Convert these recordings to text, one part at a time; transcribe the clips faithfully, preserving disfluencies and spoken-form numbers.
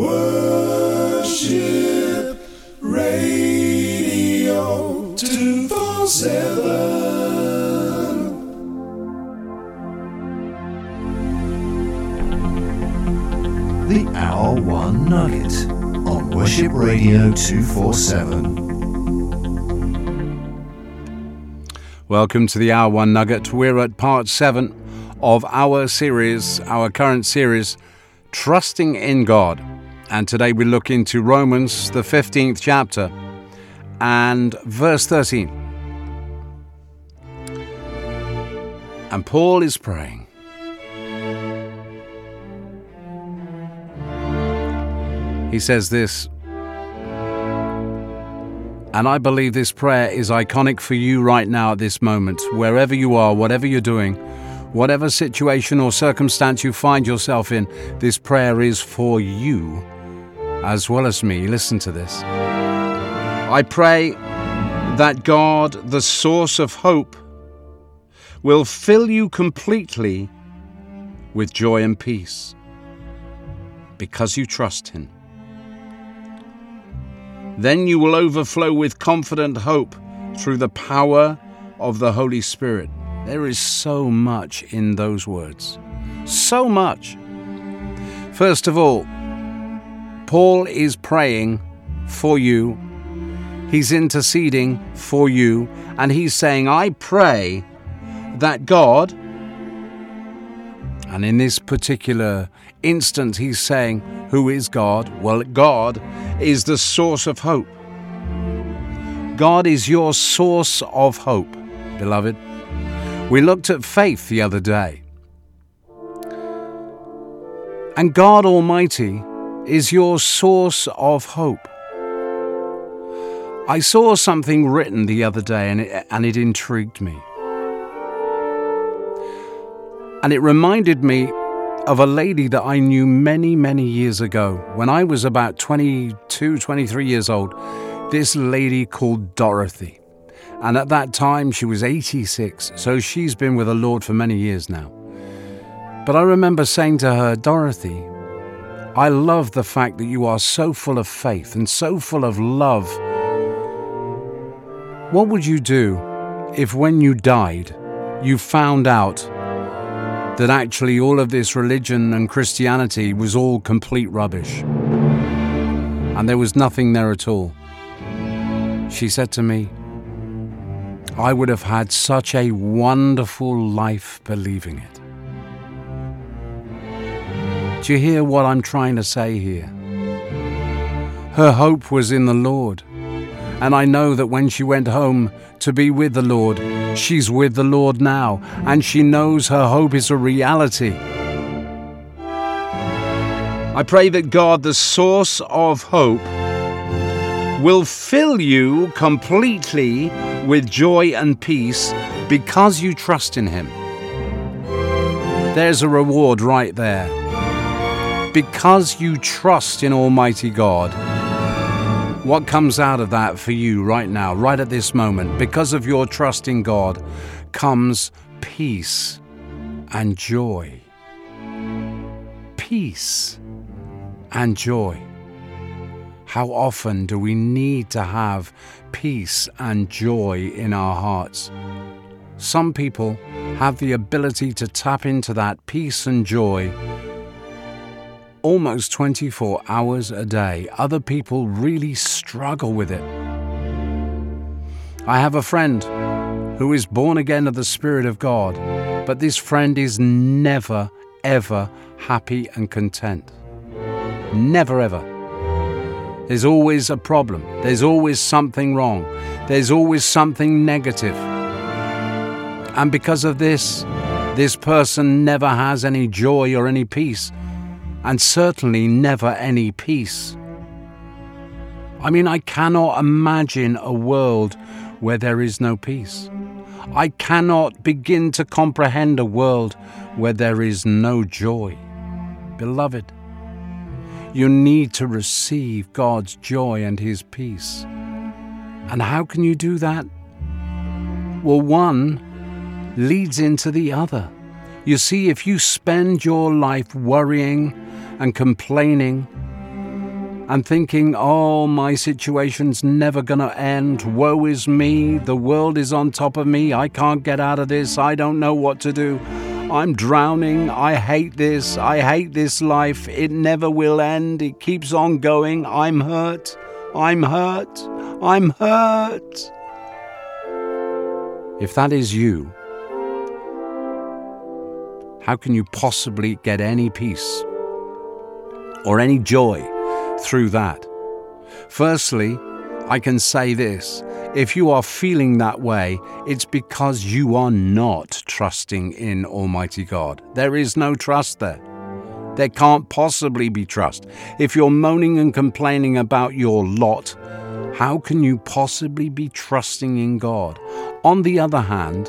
Worship Radio two forty-seven. The Hour One Nugget on Worship Radio two forty-seven. Welcome to the Hour One Nugget. We're at part seven of our series, our current series, Trusting in God. And today we look into Romans, the fifteenth chapter, and verse thirteen. And Paul is praying. He says this, and I believe this prayer is iconic for you right now at this moment, wherever you are, whatever you're doing, whatever situation or circumstance you find yourself in, this prayer is for you as well as me. Listen to this. I pray that God, the source of hope, will fill you completely with joy and peace because you trust Him. Then you will overflow with confident hope through the power of the Holy Spirit. There is so much in those words. So much. First of all, Paul is praying for you. He's interceding for you. And he's saying, I pray that God, and in this particular instance, he's saying, who is God? Well, God is the source of hope. God is your source of hope, beloved. We looked at faith the other day. And God Almighty is your source of hope. I saw something written the other day and it, and it intrigued me. And it reminded me of a lady that I knew many, many years ago. When I was about twenty-two, twenty-three years old, this lady called Dorothy. And at that time, she was eighty-six, so she's been with the Lord for many years now. But I remember saying to her, Dorothy, I love the fact that you are so full of faith and so full of love. What would you do if when you died, you found out that actually all of this religion and Christianity was all complete rubbish and there was nothing there at all? She said to me, I would have had such a wonderful life believing it. Do you hear what I'm trying to say here? Her hope was in the Lord. And I know that when she went home to be with the Lord, she's with the Lord now, and she knows her hope is a reality. I pray that God, the source of hope, will fill you completely with joy and peace because you trust in Him. There's a reward right there. Because you trust in Almighty God, what comes out of that for you right now, right at this moment, because of your trust in God, comes peace and joy. Peace and joy. How often do we need to have peace and joy in our hearts? Some people have the ability to tap into that peace and joy almost twenty-four hours a day. Other people really struggle with it. I have a friend who is born again of the Spirit of God, but this friend is never, ever happy and content. Never, ever. There's always a problem. There's always something wrong. There's always something negative. And because of this, this person never has any joy or any peace. And certainly never any peace. I mean, I cannot imagine a world where there is no peace. I cannot begin to comprehend a world where there is no joy. Beloved, you need to receive God's joy and His peace. And how can you do that? Well, one leads into the other. You see, if you spend your life worrying and complaining and thinking, oh, my situation's never going to end. Woe is me. The world is on top of me. I can't get out of this. I don't know what to do. I'm drowning. I hate this. I hate this life. It never will end. It keeps on going. I'm hurt. I'm hurt. I'm hurt. If that is you, how can you possibly get any peace or any joy through that? Firstly, I can say this. If you are feeling that way, it's because you are not trusting in Almighty God. There is no trust there. There can't possibly be trust. If you're moaning and complaining about your lot, how can you possibly be trusting in God? On the other hand,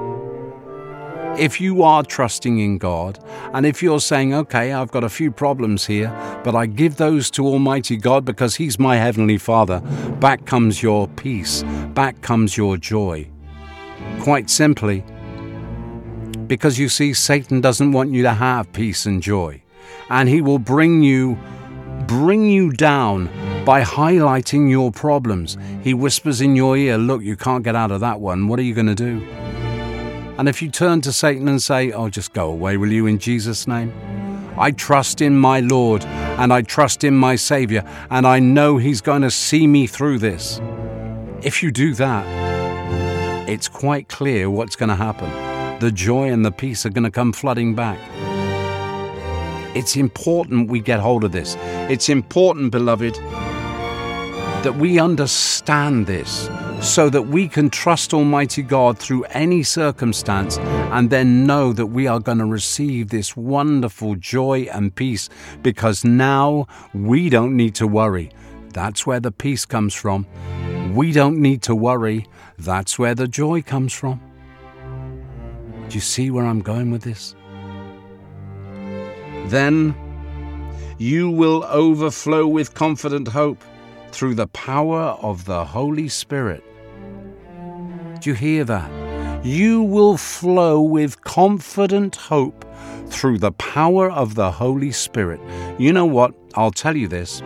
if you are trusting in God, and if you're saying, okay, I've got a few problems here, but I give those to Almighty God because He's my Heavenly Father, back comes your peace, back comes your joy. Quite simply, because you see, Satan doesn't want you to have peace and joy, and he will bring you, bring you down by highlighting your problems. He whispers in your ear, look, you can't get out of that one. What are you going to do? And if you turn to Satan and say, oh, just go away, will you, in Jesus' name? I trust in my Lord, and I trust in my Savior, and I know He's going to see me through this. If you do that, it's quite clear what's going to happen. The joy and the peace are going to come flooding back. It's important we get hold of this. It's important, beloved, that we understand this, so that we can trust Almighty God through any circumstance, and then know that we are going to receive this wonderful joy and peace, because now we don't need to worry. That's where the peace comes from. We don't need to worry. That's where the joy comes from. Do you see where I'm going with this? Then you will overflow with confident hope through the power of the Holy Spirit. Do you hear that? You will flow with confident hope through the power of the Holy Spirit. You know what? I'll tell you this.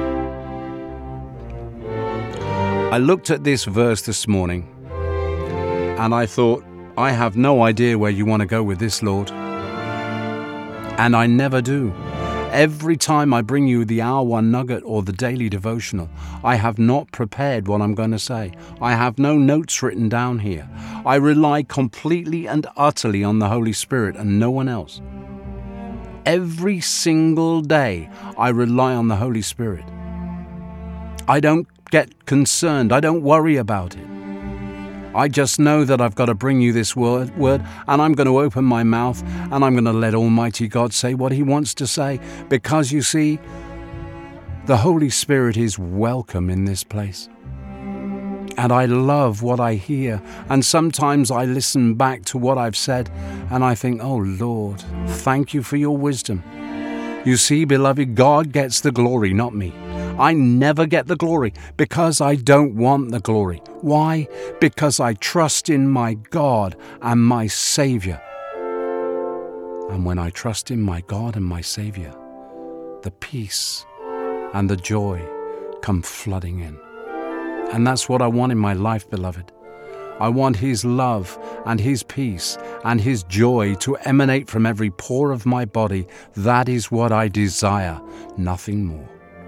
I looked at this verse this morning and I thought, I have no idea where you want to go with this, Lord. And I never do. Every time I bring you the Hour One Nugget or the Daily Devotional, I have not prepared what I'm going to say. I have no notes written down here. I rely completely and utterly on the Holy Spirit and no one else. Every single day, I rely on the Holy Spirit. I don't get concerned. I don't worry about it. I just know that I've got to bring you this word, word, and I'm going to open my mouth and I'm going to let Almighty God say what He wants to say, because you see, the Holy Spirit is welcome in this place. And I love what I hear, and sometimes I listen back to what I've said and I think, oh Lord, thank you for your wisdom. You see, beloved, God gets the glory, not me. I never get the glory because I don't want the glory. Why? Because I trust in my God and my Savior. And when I trust in my God and my Savior, the peace and the joy come flooding in. And that's what I want in my life, beloved. I want His love and His peace and His joy to emanate from every pore of my body. That is what I desire, nothing more.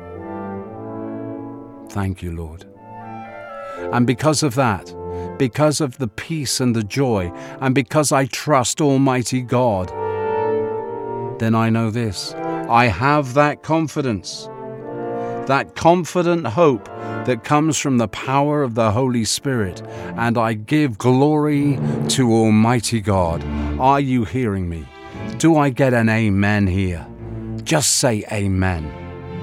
Thank you, Lord. And because of that, because of the peace and the joy, and because I trust Almighty God, then I know this. I have that confidence, that confident hope that comes from the power of the Holy Spirit, and I give glory to Almighty God. Are you hearing me? Do I get an amen here? Just say amen.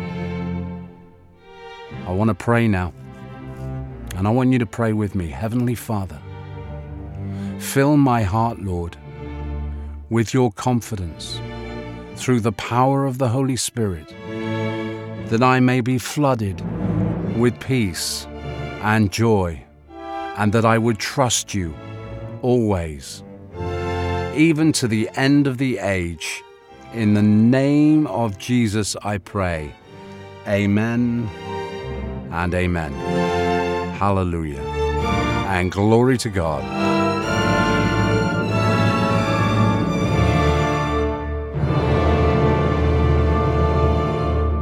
I want to pray now, and I want you to pray with me. Heavenly Father, fill my heart, Lord, with your confidence through the power of the Holy Spirit, that I may be flooded with peace and joy, and that I would trust you always, even to the end of the age. In the name of Jesus I pray. Amen and amen. Hallelujah. And glory to God.